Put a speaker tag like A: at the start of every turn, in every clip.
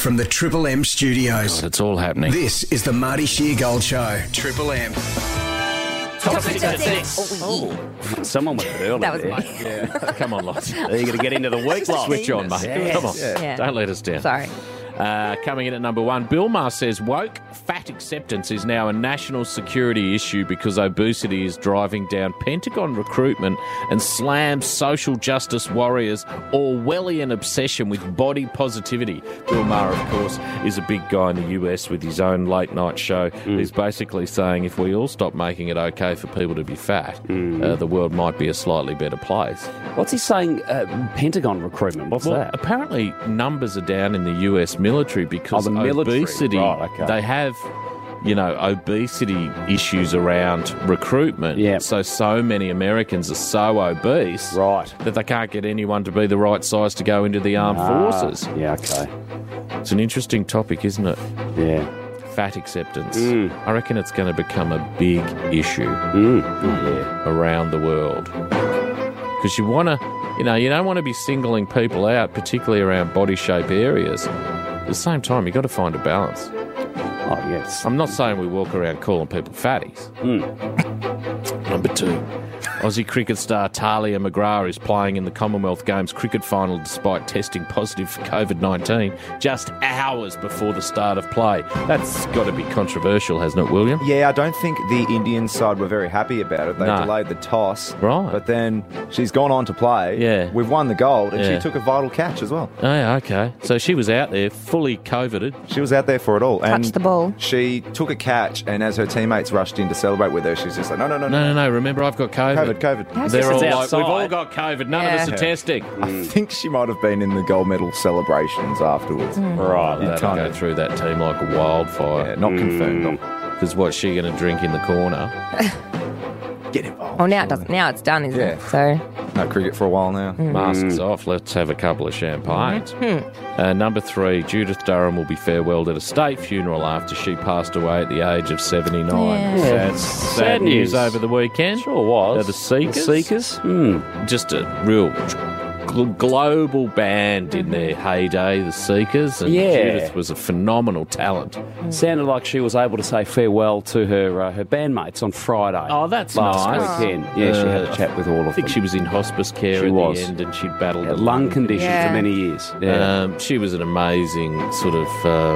A: from the Triple M studios.
B: It's all happening.
A: This is the Marty Sheargold Show. Triple M.
C: Top 6 at 6.
B: Someone went early.
D: That was
B: there.
D: mine.
B: Yeah. Come on, Lots. You're going to get into the week, Lots. Switch on, mate.
C: Yes.
B: Come on.
D: Yeah.
B: Don't let us down.
D: Sorry.
B: Coming in at number 1, Bill Maher says woke fat acceptance is now a national security issue because obesity is driving down Pentagon recruitment and slams social justice warriors' Orwellian obsession with body positivity. Bill Maher, of course, is a big guy in the US with his own late-night show. He's basically saying if we all stop making it okay for people to be fat, the world might be a slightly better place.
C: What's he saying? Pentagon recruitment. What's that?
B: Apparently numbers are down in the US military because
C: the military.
B: obesity,
C: Right, okay.
B: they have, obesity issues around recruitment.
C: Yeah.
B: So many Americans are so obese
C: Right.
B: that they can't get anyone to be the right size to go into the armed forces.
C: Yeah, okay.
B: It's an interesting topic, isn't it?
C: Yeah.
B: Fat acceptance. I reckon it's going to become a big issue
C: Yeah.
B: around the world. Because you want to, you don't want to be singling people out, particularly around body shape areas. At the same time, you've got to find a balance.
C: Oh, yes.
B: I'm not saying we walk around calling people fatties. Number 2. Aussie cricket star Talia McGrath is playing in the Commonwealth Games cricket final despite testing positive for COVID-19 just hours before the start of play. That's got to be controversial, hasn't it, William?
E: Yeah, I don't think the Indian side were very happy about it. They
B: No.
E: delayed the toss.
B: Right.
E: But then she's gone on to play.
B: Yeah.
E: We've won the gold, and
B: Yeah.
E: she took a vital catch as well.
B: Oh, yeah, okay. So she was out there fully COVIDed.
E: She was out there for it all. And
D: Touched the ball.
E: she took a catch, and as her teammates rushed in to celebrate with her, she's just like, no.
B: No. Remember, I've got COVID.
E: COVID.
B: They're all
C: It's
B: like,
C: outside.
B: we've all got COVID. None of us are
E: Yeah.
B: testing.
E: I think she might have been in the gold medal celebrations afterwards.
C: Right.
E: You
B: They'll
E: can't
B: go through that team like a wildfire.
E: Yeah, not confirmed.
B: Because what's she going to drink in the corner?
E: Get involved.
D: Well, now it doesn't. Now it's done, isn't it?
E: Yeah.
D: So
E: No cricket for a while now.
B: Masks off. Let's have a couple of champagnes. Number 3, Judith Durham will be farewelled at a state funeral after she passed away at the age of 79.
D: Yeah.
B: Sad news over the weekend.
C: Sure was.
B: The Seekers.
C: The Seekers?
B: Just a real global band in their heyday, the Seekers. And
C: Yeah.
B: Judith was a phenomenal talent.
C: Sounded like she was able to say farewell to her bandmates on Friday.
B: Oh, that's
C: last
B: nice.
C: weekend. Yeah, she had a chat with all of
B: I think
C: them.
B: she was in hospice care
C: She
B: at
C: was.
B: the end, and she'd battled
C: Had
B: a
C: lung condition
D: Yeah.
C: for many years. Yeah.
B: She was an amazing sort of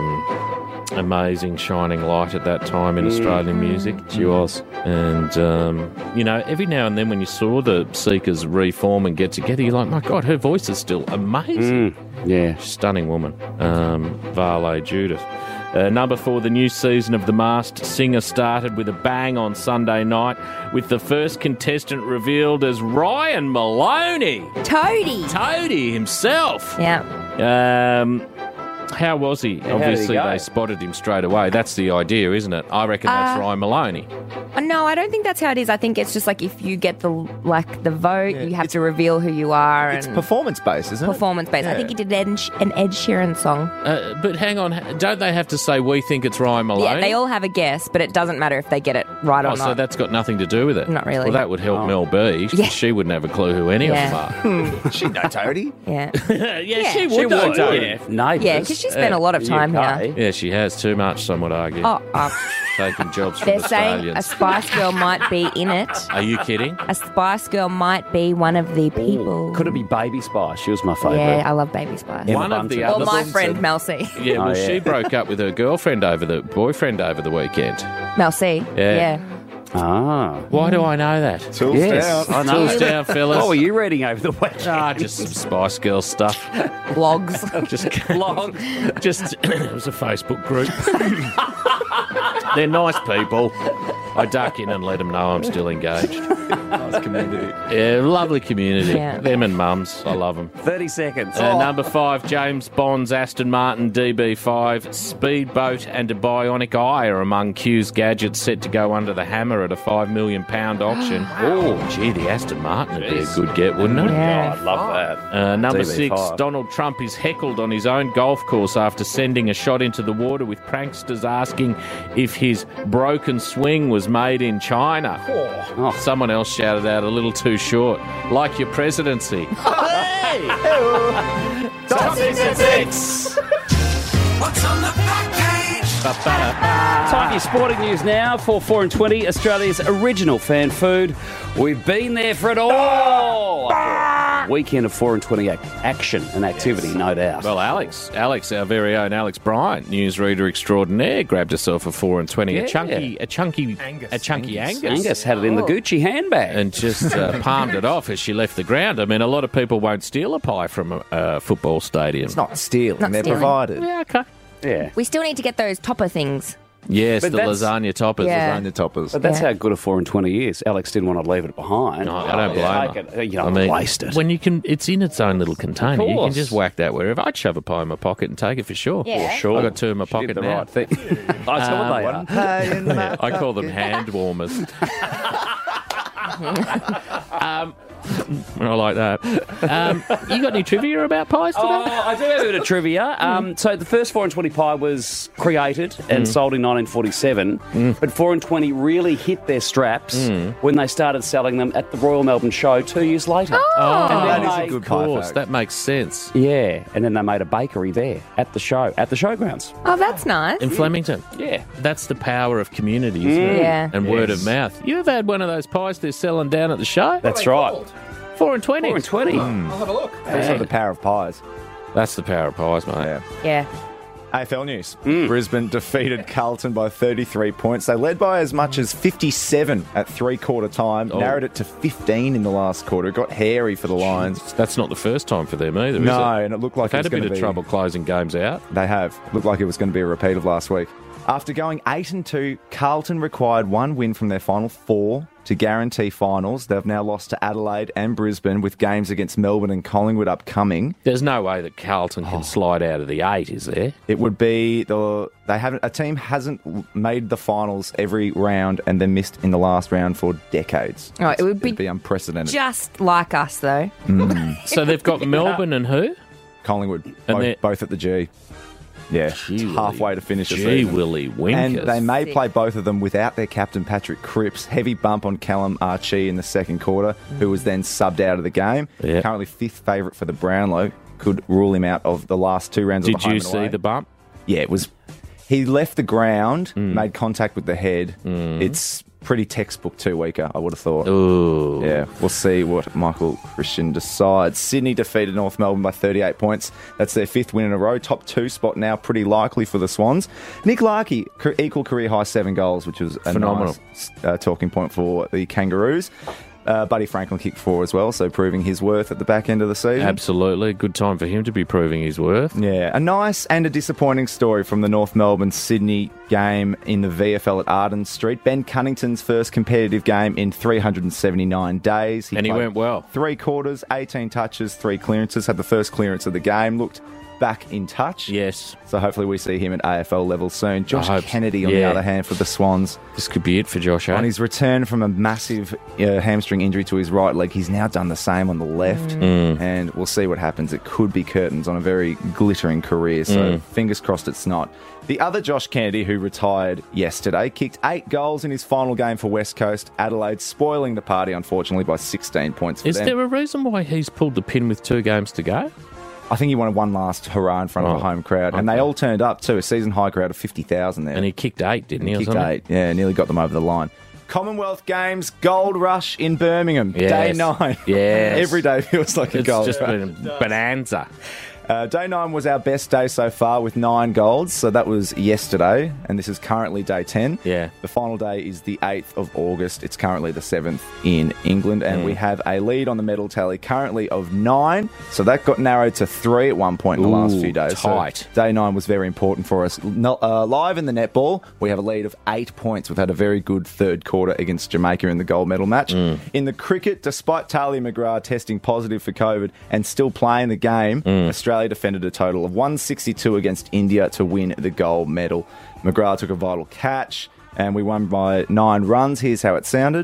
B: amazing shining light at that time in Australian music.
C: She was.
B: And, every now and then when you saw the Seekers reform and get together, you're like, my God, her voice is still amazing.
C: Yeah.
B: Stunning woman. Varley Judith. Number 4, the new season of The Masked Singer started with a bang on Sunday night with the first contestant revealed as Ryan Maloney. Toadie himself.
D: yeah.
B: How was he?
C: how did he
B: Obviously,
C: go?
B: they spotted him straight away. That's the idea, isn't it? I reckon that's Ryan Maloney.
D: No, I don't think that's how it is. I think it's just like if you get the vote, you have to reveal who you are
E: It's
D: and
E: performance-based, isn't it?
D: performance-based. I
E: Yeah.
D: think he did an Ed Sheeran song.
B: But hang on, don't they have to say we think it's Ryan Maloney?
D: Yeah, they all have a guess, but it doesn't matter if they get it right or
B: Oh, so
D: not.
B: that's got nothing to do with it?
D: Not really.
B: Well, that would help Mel B.
D: Yeah.
B: She wouldn't have a clue who any
D: Yeah.
B: of them are.
E: She know Toadie.
D: yeah.
B: yeah, she would.
C: She
B: know,
C: would,
B: Toadie.
C: yeah. Neighbours.
D: Yeah, because she spent a lot of time here.
B: Yeah, she has too much, some would argue.
D: Oh,
B: Taking jobs from
D: they're saying a
B: Australians.
D: Spice Girl might be in it.
B: Are you kidding?
D: A Spice Girl might be one of the people.
C: Could it be Baby Spice? She was my favourite.
D: Yeah, I love Baby Spice.
C: Emma
B: One of the
C: Bunton.
D: Or
B: other
D: my
B: ones
D: friend
B: that-
D: Mel C.
B: Yeah, well,
C: Oh, yeah.
B: she broke up with her boyfriend over the weekend.
D: Mel C.
B: Yeah.
C: Ah.
B: Why do I know that?
E: Tools
C: Yes,
E: down.
C: I know.
B: Tools down, fellas.
C: What were you reading over the weekend?
B: Just some Spice Girl stuff.
D: Blogs.
B: Just long. Just it was a Facebook group. They're nice people. I duck in and let them know I'm still engaged.
E: Nice community.
B: Yeah, lovely community.
D: Yeah.
B: Them and mums, I love them.
C: 30 seconds.
B: Number 5, James Bond's Aston Martin DB5, speedboat and a bionic eye are among Q's gadgets set to go under the hammer at a £5 million auction. Oh, gee, the Aston Martin would be a good get, wouldn't it?
D: Yeah.
C: I love that.
B: Number
C: DB5.
B: 6, Donald Trump is heckled on his own golf course after sending a shot into the water with pranksters asking if his broken swing was made in China.
C: Oh.
B: Someone else shouted out a little too short, like your presidency.
A: Top 6 at 6.
C: Time for your sporting news now for 4 and 20, Australia's original fan food. We've been there for it all. Weekend of 4 and 20 action and activity, no doubt.
B: Well, Alex, our very own Alex Bryant, newsreader extraordinaire, grabbed herself a 4 and 20,
C: Yeah.
B: a chunky Angus.
C: Angus had it in the Gucci handbag.
B: And just palmed it off as she left the ground. I mean, a lot of people won't steal a pie from a football stadium.
E: It's not stealing,
D: Not
E: they're
D: stealing.
E: provided.
B: Yeah, okay.
C: Yeah.
D: We still need to get those topper things.
B: Yes,
C: But
B: the
C: that's-
B: lasagna toppers.
D: Yeah.
E: Lasagna toppers.
C: But that's
D: Yeah.
C: how good a 4 and 20 is. Alex didn't want to leave it behind.
B: No, I don't blame
C: Take
B: her.
C: it, you know, waste it.
B: When you can, it's in its own little container. You can
C: course.
B: just whack that wherever. I'd shove a pie in my pocket and take it for sure.
D: Yeah.
C: Sure.
B: I got two in my
C: She did
B: pocket
C: the
B: now.
C: right thing. That's what they are.
E: Yeah,
B: I call them hand warmers. I like that. You got any trivia about pies today?
C: I do have a bit of trivia. So the first 4 and 20 pie was created and sold in 1947, but 4 and 20 really hit their straps when they started selling them at the Royal Melbourne Show 2 years later.
B: Oh,
C: then
E: that is a
C: they-
E: good
B: of
E: pie
B: course.
E: fact.
B: That makes sense.
C: Yeah, and then they made a bakery there at the showgrounds.
D: Oh, that's nice.
B: In Flemington.
C: Yeah.
B: That's the power of community, isn't it?
D: Yeah.
B: And word of mouth. You ever had one of those pies they're selling down at the show?
C: That's right.
B: 4 and 20.
C: 4 and 20.
E: That's not the power of pies.
B: That's the power of pies, mate.
E: Yeah.
D: Yeah.
E: AFL news. Brisbane defeated Carlton by 33 points. They led by as much as 57 at three-quarter time, narrowed it to 15 in the last quarter. It got hairy for the Lions.
B: That's not the first time for them either, is
E: No,
B: it?
E: and it looked like
B: They've
E: it
B: had
E: was
B: a bit
E: going to
B: of
E: be
B: trouble closing games out.
E: They have. Looked like it was going to be a repeat of last week. After going 8 and 2, Carlton required one win from their final 4 to guarantee finals. They've now lost to Adelaide and Brisbane, with games against Melbourne and Collingwood upcoming.
B: There's no way that Carlton can slide out of the 8, is there?
E: It would be a team hasn't made the finals every round and then missed in the last round for decades.
D: Oh, it would
E: It'd
D: be
E: be unprecedented.
D: just like us, though.
B: So they've got Melbourne and who?
E: Collingwood,
B: they're-
E: both at the G. Yeah,
B: Gee
E: halfway to finish the
B: Gee
E: season.
B: Willy
E: And
B: Winkers.
E: they may play both of them without their captain, Patrick Cripps. Heavy bump on Callum Archie in the second quarter, who was then subbed out of the game.
B: Yeah.
E: Currently fifth favourite for the Brownlow. Could rule him out of the last 2 rounds of
B: Did
E: the home
B: you
E: and
B: see
E: away.
B: the bump?
E: Yeah, it was. He left the ground, made contact with the head. It's pretty textbook 2-weeker, I would have thought.
B: Ooh.
E: Yeah, we'll see what Michael Christian decides. Sydney defeated North Melbourne by 38 points. That's their 5th win in a row. Top 2 spot now, pretty likely for the Swans. Nick Larkey, equal career high 7 goals, which was a
B: Phenomenal.
E: nice talking point for the Kangaroos. Buddy Franklin kicked 4 as well, so proving his worth at the back end of the season.
B: Absolutely. Good time for him to be proving his worth.
E: Yeah, a nice and a disappointing story from the North Melbourne-Sydney game in the VFL at Arden Street. Ben Cunnington's first competitive game in 379 days.
B: And he
E: played
B: went well.
E: 3 quarters, 18 touches, 3 clearances, had the first clearance of the game, looked back in touch.
B: Yes.
E: So hopefully we see him at AFL level soon. Josh
B: hope so.
E: Kennedy, on the
B: Yeah.
E: other hand, for the Swans.
B: This could be it for Josh, eh?
E: On his return from a massive hamstring injury to his right leg, he's now done the same on the left. And we'll see what happens. It could be curtains on a very glittering career, so fingers crossed it's not. The other Josh Kennedy, who retired yesterday, kicked 8 goals in his final game for West Coast Adelaide, spoiling the party, unfortunately, by 16 points for
B: Is
E: them.
B: there a reason why he's pulled the pin with 2 games to go?
E: I think he wanted one last hurrah in front of a home crowd, and they all turned up too. A season high crowd of 50,000 there.
B: And he kicked 8, didn't he? or
E: Kicked
B: something?
E: 8, yeah, nearly got them over the line. Commonwealth Games Gold Rush in Birmingham,
B: Yes.
E: day 9.
B: Yes.
E: Every day feels like a
B: It's
E: gold
B: just
E: rush.
B: been a bonanza.
E: Day 9 was our best day so far with 9 golds, so that was yesterday, and this is currently day 10.
B: Yeah.
E: The final day is the 8th of August. It's currently the 7th in England, and we have a lead on the medal tally currently of 9, so that got narrowed to 3 at one point in the last
B: Ooh,
E: few days.
B: tight.
E: So day 9 was very important for us. Live in the netball, we have a lead of 8 points. We've had a very good third quarter against Jamaica in the gold medal match. In the cricket, despite Talia McGrath testing positive for COVID and still playing the game, Australia defended a total of 162 against India to win the gold medal. McGrath took a vital catch, and we won by 9 runs. Here's how it sounded.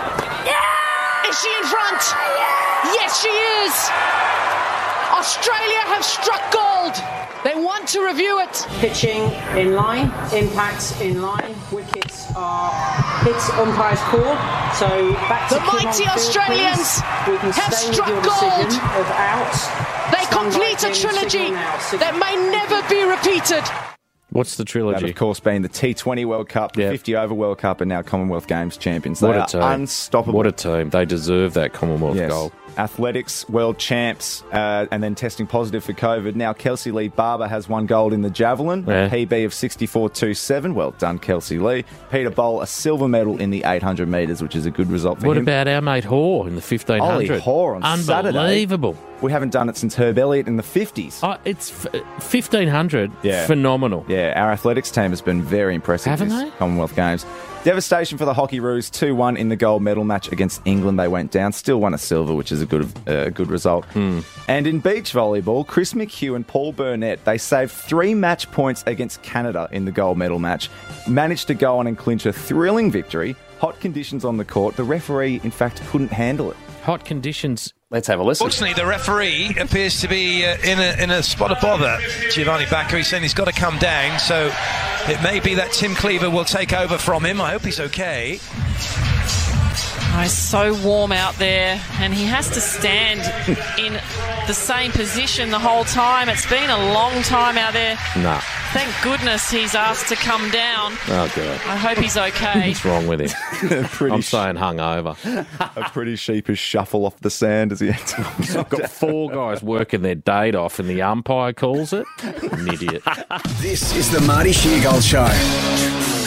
F: Is she in front? Yes, she is. Australia have struck gold. They want to review it.
G: Pitching in line, impacts in line, wickets are hit, umpire's call. So back to
F: The
G: Kim on
F: mighty
G: field,
F: Australians
G: please. We can
F: have
G: stay
F: struck
G: with your decision
F: gold.
G: of out.
F: They
G: Stand by,
F: complete a
G: Kim,
F: trilogy
G: signal now, signal.
F: that may never be repeated.
B: What's the
E: That,
B: trilogy?
E: of course, being the T20 World Cup, the
B: Yep.
E: 50 Over World Cup, and now Commonwealth Games champions. They
B: What a
E: are
B: team.
E: unstoppable.
B: What a team. They deserve that Commonwealth
E: Yes.
B: gold.
E: Athletics world champs, and then testing positive for COVID. Now Kelsey Lee Barber has won gold in the javelin,
B: Yeah.
E: a PB of 64.27. Well done, Kelsey Lee. Peter Bowl, a silver medal in the 800 metres, which is a good result for
B: What
E: him.
B: about our mate Hoare in the 1500?
E: Ollie Hoare on Saturday.
B: Unbelievable.
E: We haven't done it since Herb Elliott in the 50s.
B: Oh, it's 1500.
E: Yeah.
B: Phenomenal.
E: Yeah, our athletics team has been very impressive
B: Haven't
E: this
B: they?
E: Commonwealth Games. Devastation for the Hockey Roos, 2-1 in the gold medal match against England. They went down, still won a silver, which is a good result. And in beach volleyball, Chris McHugh and Paul Burnett, they saved 3 match points against Canada in the gold medal match. Managed to go on and clinch a thrilling victory. Hot conditions on the court. The referee, in fact, couldn't handle it.
B: Hot conditions.
C: Let's have a listen.
H: Fortunately, the referee appears to be in a spot of bother. Giovanni Bacca, saying he's got to come down, so it may be that Tim Cleaver will take over from him. I hope he's okay.
I: Oh, it's so warm out there, and he has to stand in the same position the whole time. It's been a long time out there.
B: Nah.
I: Thank goodness he's asked to come down.
B: Oh, God.
I: I hope he's okay.
B: What's wrong with him? I'm saying hungover.
E: A pretty sheepish shuffle off the sand as he
B: I've got 4 guys working their date off, and the umpire calls it. An idiot.
A: This is the Marty Sheargold Show.